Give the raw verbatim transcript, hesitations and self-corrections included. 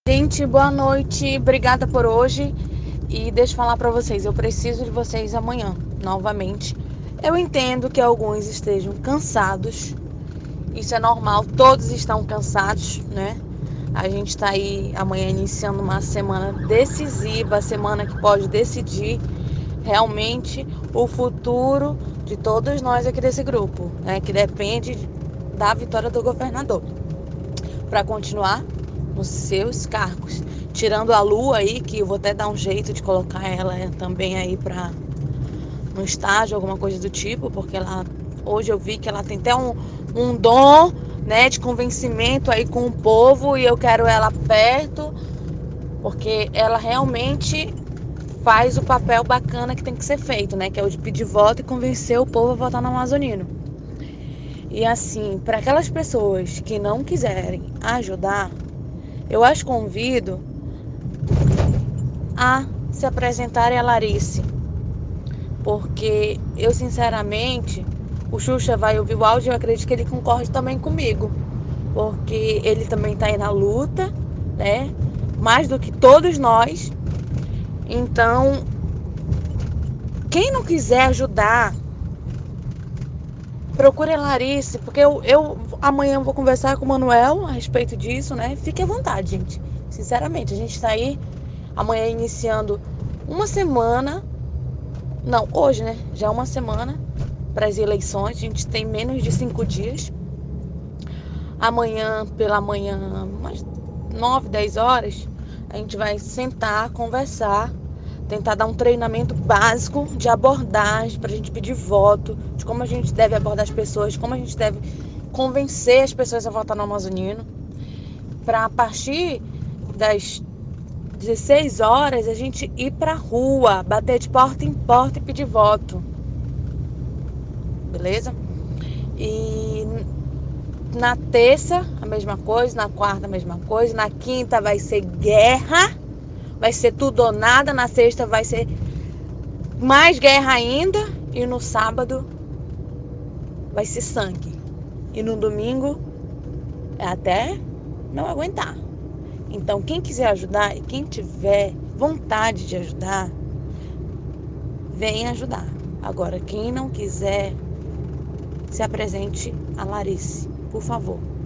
Gente, boa noite, obrigada por hoje. E deixa eu falar pra vocês, eu preciso de vocês amanhã, novamente. Eu entendo que alguns estejam cansados, isso é normal, todos estão cansados, né? A gente tá aí amanhã iniciando uma semana decisiva, a semana que pode decidir realmente o futuro de todos nós aqui desse grupo, né? Que depende da vitória do governador para continuar nos seus cargos. Tirando a Lua aí, que eu vou até dar um jeito de colocar ela também aí para no estágio, alguma coisa do tipo, porque ela hoje eu vi que ela tem até um, um dom, né, de convencimento aí com o povo, e eu quero ela perto, porque ela realmente faz o papel bacana que tem que ser feito, né, que é o de pedir voto e convencer o povo a votar no Amazonino. E assim, para aquelas pessoas que não quiserem ajudar, eu as convido a se apresentarem a Larice, porque eu sinceramente, o Xuxa vai ouvir o áudio e eu acredito que ele concorde também comigo, porque ele também está aí na luta, né? Mais do que todos nós. Então, quem não quiser ajudar, procure a Larice, porque eu, eu amanhã vou conversar com o Manuel a respeito disso, né? Fique à vontade, gente. Sinceramente, a gente está aí amanhã iniciando uma semana, não, hoje, né? Já é uma semana para as eleições, a gente tem menos de cinco dias. Amanhã, pela manhã, umas nove, dez horas, a gente vai sentar, conversar, tentar dar um treinamento básico de abordagem para a gente pedir voto, de como a gente deve abordar as pessoas, como a gente deve convencer as pessoas a votar no Amazonino, para a partir das dezesseis horas a gente ir pra rua, bater de porta em porta e pedir voto. Beleza? E na terça a mesma coisa, na quarta a mesma coisa, na quinta vai ser guerra, vai ser tudo ou nada, na sexta vai ser mais guerra ainda e no sábado vai ser sangue. E no domingo é até não aguentar. Então quem quiser ajudar e quem tiver vontade de ajudar, vem ajudar. Agora, quem não quiser, se apresente a Larice, por favor.